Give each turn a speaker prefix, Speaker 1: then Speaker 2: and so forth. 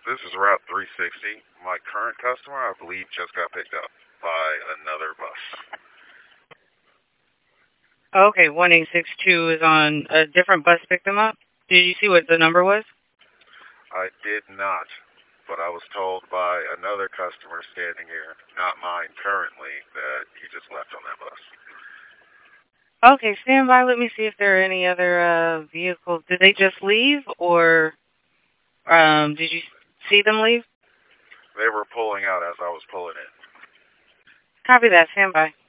Speaker 1: This is Route 360. My current customer, I believe, just got picked up by another bus.
Speaker 2: Okay, 1862 is on a different bus picked them up. Did you see what the number was?
Speaker 1: I did not, but I was told by another customer standing here, not mine currently, that he just left on that bus.
Speaker 2: Okay, stand by. Let me see if there are any other vehicles. Did they just leave, or did you see them leave?
Speaker 1: They were pulling out as I was pulling in.
Speaker 2: Copy that. Stand by.